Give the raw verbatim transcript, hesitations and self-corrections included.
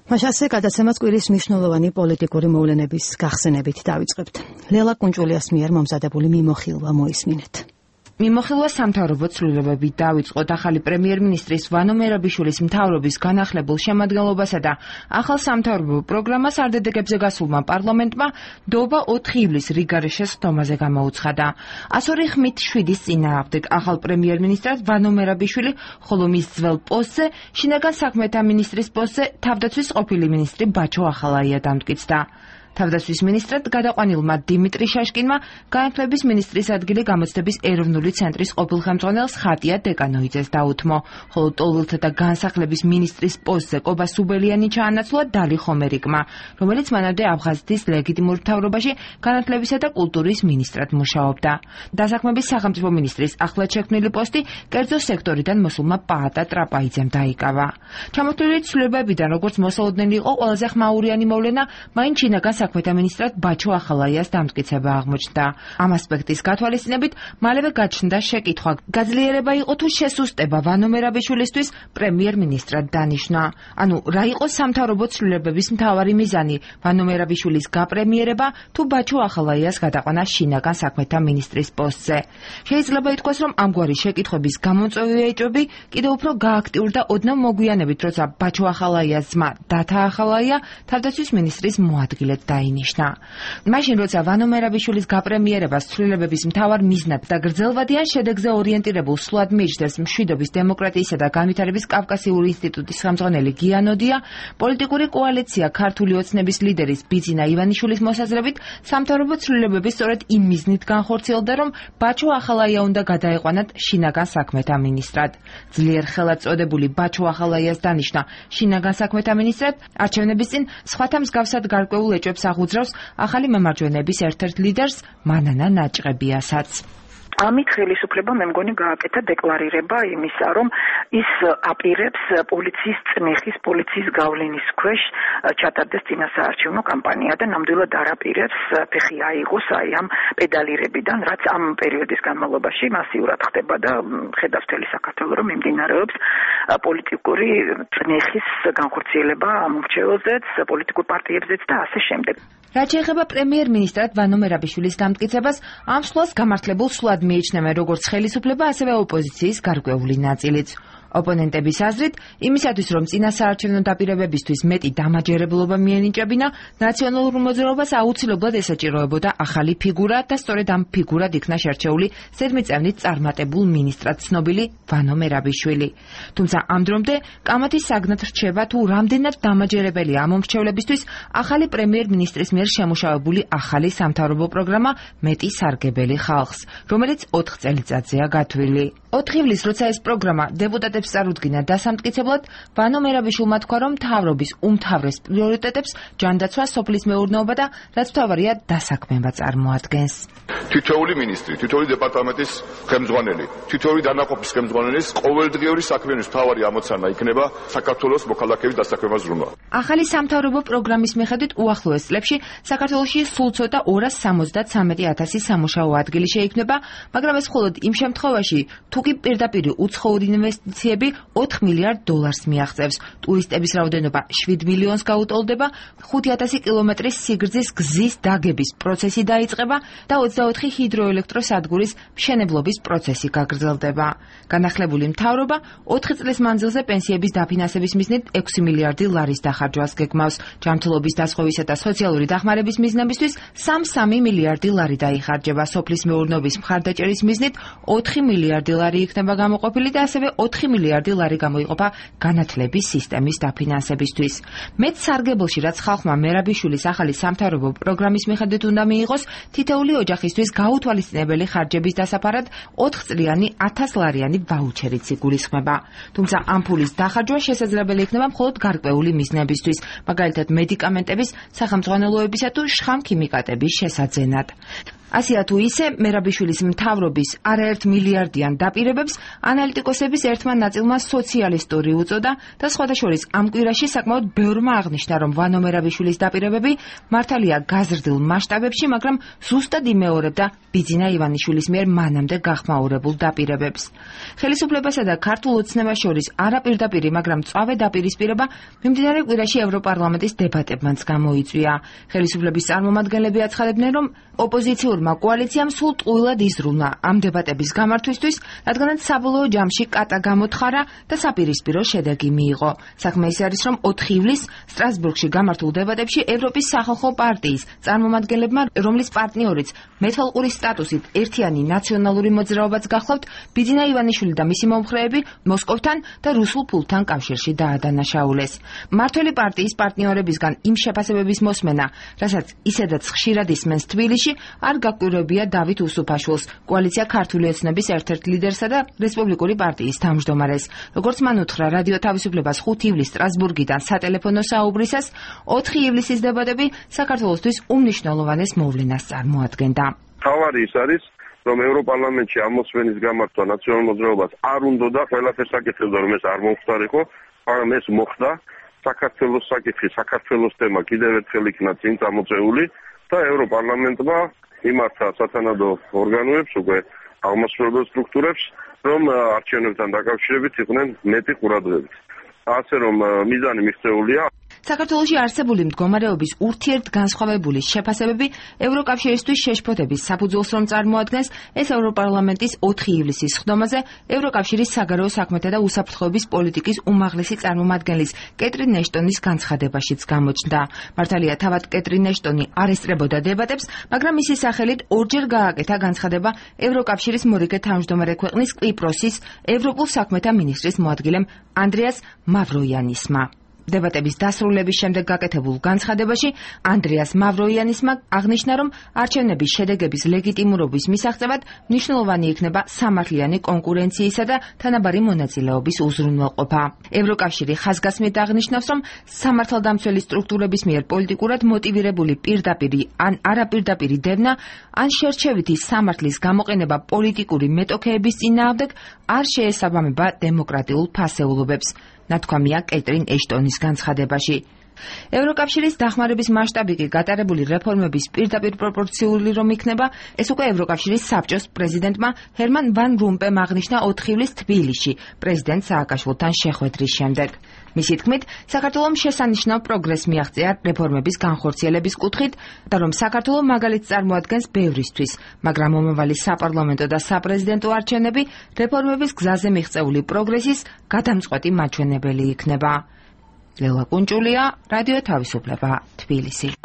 მაშასე გადაცემას კვირის მნიშვნელოვანი პოლიტიკური მოვლენების გახსენებით დავიწყებთ. ლელა კუნჭულიას მიერ მომზადებული მიმოხილვა მოისმინეთ. მიმოხილვა სამთავრობო ცვლილებები დავიწყოთ ახალი პრემიერ-მინისტრის ვანო მერაბიშვილის მთავრობის განახლებულ შემადგენლობასა და ახალ სამთავრობო პროგრამას არდედეგებზე გასულმა პარლამენტმა დობა ოთხი ივლისს რიგარეშეს ხდომაზე გამოუცხადა. ასორი ხმით შვიდის წინააღმდეგ ახალ პრემიერ-მინისტრად ვანო მერაბიშვილი, ხოლო მის ძველ პოსტზე შინაგან საქმეთა მინისტრის პოსტზე თავდაცვის ყოფილი მინისტრი ბაჩო ახალაია დამტკიცდა. თავდაცვის მინისტრად გადაყვანილმა დიმიტრი შაშკინმა განათლების მინისტრის ადგილი გამოცდების ეროვნული ცენტრის ყოფილ ხელმძღვანელს ხატია დეკანოიძეს დაუთმო, ხოლო ტოლვილთა და განსახლების მინისტრის პოსტზე კობა სუბელიანი ჩაანაცვლა დალი ხომერიკმა, რომელიც მანამდე აფხაზეთის ლეგიტიმურ მთავრობაში განათლებისა და კულტურის მინისტრად მუშაობდა. დასაქმების სახელმწიფო მინისტრის ახლად შექმნილი პოსტი კერძო სექტორიდან მოსულმა პაატა ტრაპაიძემ დაიკავა. ჩამოთვლილი ცვლილებებიდან, როგორც მოსალოდნელი იყო, ყველაზე ხმაურიანი მოვლენა მაინც შინაგან საქმეთა მინისტრად ბაჩო ახალაიას დამტკიცება აღმოჩნდა. ამ ასპექტის გათვალისწინებით მალევე გაჩნდა შეკითხვა, გაძლიერება იყო თუ შესუსტება ვანო მერაბიშვილისთვის პრემიერ-მინისტრად დანიშნა. ანუ რა იყო სამთავრობო ცვლილებების მთავარი მიზანი, ვანო მერაბიშვილის გაპრემიერება თუ ბაჩო ახალაიას გადაყვანა შინაგან საქმეთა მინისტრის პოსტზე. შეიძლება ითქვას, რომ ამგვარი შეკითხვების გამომწვევი ეჭვები კიდევ უფრო გააქტიურდა ოდნავ მოგვიანებით, როცა ბაჩო ახალაიას ძმა დათა ახალაია თავდაცვის მინისტრის მოადგილედ დაინიშნა. მაშინ, როცა ვანო მერაბიშვილის გაპრემიერებას ცვლილებების მთავარ მიზნად და გრძელვადიან შედეგზე ორიენტირებულ სვლად მიიჩნევს მშვიდობის, დემოკრატიისა და განვითარების კავკასიური ინსტიტუტის ხელმძღვანელი გიანოდია, პოლიტიკური კოალიცია ქართული ოცნების ლიდერის ბიძინა ივანიშვილის მოსაზრებით სამთავრობო ცვლილებები სწორედ იმ მიზნით განხორციელდა, რომ ბაჩო ახალაია უნდა გადაეყვანათ შინაგან საქმეთა მინისტრად. ძლიერ ხელად წოდებული ბაჩო ახალაიას დანიშნა შინაგან საქმეთა მინისტრად არჩევნების წინ სხვათა მსგავსად გარკვეულ ეჭვებს აღუძრავს ახალი მემარჯვენეების ერთ-ერთ ლიდერს მანანა ნაჭყებიასაც. ამით ხელისუფლება მე მგონი გააკეთა დეკლარირება იმისა, რომ ის აპირებს პოლიციის წნეხის, პოლიციის გავლენის ქვეშ ჩატარდეს წინასაარჩევნო კამპანია და ნამდვილად არ აპირებს ფეხი აიღოს აი ამ პედალირებიდან, რაც ამ პერიოდის განმავლობაში მასიურად ხდება და ხედავს მთელი საქართველო, რომ მიმდინარეობს პოლიტიკური წნეხის განხორციელება ამ მრჩეველზეც, პოლიტიკურ პარტიებზეც და ასე შემდეგ. რაც შეეხება პრემიერ-მინისტრად ვანო მერაბიშვილის დამტკიცებას, ამ სვლას გამართლებულ სვლად მიიჩნევენ როგორც ხელისუფლება, ასევე ოპოზიციის გარკვეული ნაწილიც. ოპონენტების აზრით, იმისათვის, რომ წინასაარჩევნო დაპირებებისთვის მეტი დამაჯერებლობა მიენიჭებინა, ნაციონალურ მოძრაობას აუცილებლად ესაჭიროებოდა ახალი ფიგურა და სწორედ ამ ფიგურად იქნა შერჩეული ზედმიწევნით წარმატებულ მინისტრად ცნობილი ვანო მერაბიშვილი. თუმცა ამ დრომდე კამათის საგნად რჩება, თუ რამდენად დამაჯერებელია ამ მომრჩევლებისთვის ახალი პრემიერ-მინისტრის მიერ შემუშავებული ახალი სამთავრობო პროგრამა მეტი სარგებელი ხალხს, რომელიც ოთხ წელიწადზეა გათვლილი. ოთხ ივლისს, როცა ეს პროგრამა დეპუტატებს წარუდგინა დასამტკიცებლად, ვანო მერაბიშვილმა თქვა, რომ მთავრობის უმთავრეს პრიორიტეტებს ჯანდაცვა, სოფლის მეურნეობა და რაც მთავარია დასაქმება წარმოადგენს. თითოეული მინისტრი, თითოეული დეპარტამენტის ხელმძღვანელი, თითოეული დანაყოფის ხელმძღვანელის ყოველდღიური საქმიანობის მთავარი ამოცანა იქნება საქართველოს მოქალაქეების დასაქმება ზრუნვა. ახალი სამთავრობო პროგრამის მიხედვით უახლოეს წლებში საქართველოში სულ ცოტა ორას სამოცდათვრამეტი ათასი სამუშაო ადგილი შეიქმნება, მაგრამ ეს მხოლოდ იმ შემთხვევაში, თუ კი პირდაპირ უცხოური ინვესტიციები ოთხ მილიარდ დოლარს მიაღწევს, ტურისტების რაოდენობა შვიდ მილიონს გაუტოლდება, ხუთი ათასი კილომეტრის სიგრძის გზის დაგების პროცესი დაიწყება და ოცდაოთხი ჰიდროელექტროსადგურის მშენებლობის პროცესი გაგრძელდება. განახლებული მთავრობა ოთხი წლის მანძილზე პენსიების დაფინანსების მიზნით ექვსი მილიარდი ლარის დახარჯვას გეგმავს. ჯანმრთელობის დასხივისა და სოციალური დახმარების მიზნებისთვის სამი მილიარდი ლარი დაიხარჯება. სოფლის მეურნეობის მხარდაჭერის მიზნით ოთხი მილიარდი ლარი იქნება გამოყოფილი და ასევე ოთხი მილიარდი ლარი გამოიყოფა განათლების სისტემის დაფინანსებისთვის. მეც სარგებელში, რაც ხალხმა მერაბიშვილის ახალი სამთავრობო პროგრამის მიხედვით უნდა მიიღოს, თითოეული ოჯახისთვის გაუთვალისწინებელი ხარჯების დასაფარად ოთხწლიანი ათასლარიანი ვაუჩერიც იგულისხმება. თუმცა ამ ფულის დახარჯვა შესაძლებელი იქნება მხოლოდ გარკვეული მიზნებისთვის, მაგალითად მედიკამენტების, სახელმძღვანელოებისა თუ შხამქიმიკატების შესაძენად. ასია თუ ისე მერაბიშვილის მთავრობის არაერთ მილიარდიან დაპირებებს ანალიტიკოსების ერთმა ნაწილმა სოციალისტური უწოდა და სხვათა შორის ამ კვირაში საკმაოდ ბევრმა აღნიშნა, რომ ვანო მერაბიშვილის დაპირებები მართალია გაზრდილ მასშტაბებში, მაგრამ ზუსტად იმეორებდა ბიძინა ივანიშვილის მიერ მანამდე გახმაურებულ დაპირებებს. ხელისუფლებასა და ქართულ ოცნებას შორის არაპირდაპირი, მაგრამ მწვავე დაპირისპირება მიმდინარე კვირაში ევროპარლამენტის დებატებმაც გამოიწვია. ხელისუფლების წარმომადგენლები აცხადებდნენ, რომ ოპოზიციურმა კოალიციამ სულ ტყუილად იზრუნვა ამ დებატების გამართვისთვის, რადგანაც საბოლოო ჯამში კატა გამოთხარა და საპირისპირო შედეგი მიიღო. საქმე ის არის, რომ ოთხი ივლისს სტრასბურგში გამართულ დებატებში ევროპის სახალხო პარტიის წარმომადგენლებმა, რომლის პარტნიორიც მეთვალყურის სტატუსით ერთიანი ნაციონალური მოძრაობაც გახლავთ, ბიძინა ივანიშვილი და მისი მომხრეები მოსკოვთან და რუსულ ფულთან კავშირში დაადანაშაულეს. მართველი პარტიის პარტნიორებისგან იმ შეფასებების მოსმენა, რასაც ისედაც ხშირად ისმენს თბილისში, არ გაკვირვებია დავით უსუფაშვილს, კოალიცია ქართული ოცნების ერთ-ერთ ლიდერსა და რესპუბლიკური პარტიის თავმჯდომარეს. როგორც მან უთხრა რადიო თავისუფლებას ხუთი ივლისს სტრასბურგიდან სატელეფონო საუბრისას, ოთხი ივლისის დებატები საქართველოსთვის უმნიშვნელოვანეს მოვლენას წარმოადგენდა. თავარი ის არის, რომ ევროპარლამენტში ამოსვენის გამართვა ნაციონალურ მოძრაობას არ უნდა და ყველაფერს აკეთებდა, რომ ეს არ მომხდარიყო, მაგრამ ეს მოხდა. საქართველოს საკითხი, საქართველოს თემა კიდევ ერთხელ იქნა წინ წამოწეული და ევროპარლამენტმა იმართა სათანადო ორგანოებს, უკვე აღმასრულებელ სტრუქტურებს, რომ არჩევნებთან დაკავშირებით იყვნენ მეტი ყურადღებით. ასე რომ მიზანი მიღწეულია. საქართველოში არსებული მდგომარეობის ურთიერთგანსხვავებული შეფასებები ევროკავშირისთვის შეშფოთების საფუძველს რომ წარმოადგენს, ეს ევროპარლამენტის ოთხი ივლისის სხდომაზე ევროკავშირის საგარეო საქმეთა და უსაფრთხოების პოლიტიკის უმაღლესი წარმომადგენლის კეტრინ ეშტონის განცხადებაშიც გამოჩნდა. მართალია თავად კეტრინ ეშტონი არ ესწრებოდა დებატებს, მაგრამ მისი სახელით ორჯერ გააკეთა განცხადება ევროკავშირის მორიგე თავმჯდომარე ქვეყნის კვიპროსის ევროპულ საქმეთა მინისტრის მოადგილემ ანდრეას მავროიანისმა. დებატების დასრულების შემდეგ გაკეთებულ განცხადებაში ანდრეას მავროიანისმა აღნიშნა, რომ არჩევნების შედეგების ლეგიტიმურობის მისაღწევად მნიშვნელოვანი იქნება სამართლიანი კონკურენციისა და თანაბარი მონაწილეობის უზრუნველყოფა. ევროკავშირი ხაზგასმით აღნიშნავს, რომ სამართალდამცველი სტრუქტურების მიერ პოლიტიკურად მოტივირებული პირდაპირი ან არაპირდაპირი დევნა ან შერჩევითი სამართლის გამოყენება პოლიტიკური მეტოქეების წინააღმდეგ არ შეესაბამება დემოკრატიულ ფასეულობებს. ნათქვამია კეტრინ ეშტონის განცხადებაში. ევროკავშირის დახმარების მასშტაბი კი გატარებული რეფორმების პირდაპირ პროპორციული რომ იქნება, ეს უკვე ევროკავშირის საბჭოს პრეზიდენტმა ჰერმან ვან რომპემ აღნიშნა ოთხი ივლისს თბილისში პრეზიდენტ სააკაშვილთან შეხვედრის შემდეგ. მისი თქმით, საქართველომ შესანიშნავ პროგრესს მიაღწია რეფორმების განხორციელების კუთხით და რომ საქართველო მაგალითს წარმოადგენს ბევრისთვის, მაგრამ მომავალი საპარლამენტო და საპრეზიდენტო არჩევნები რეფორმების გზაზე მიღწეული პროგრესის გადამწყვეტი მაჩვენებელი იქნება. ლელა კუნჭულია, რადიო თავისუფლება, თბილისი.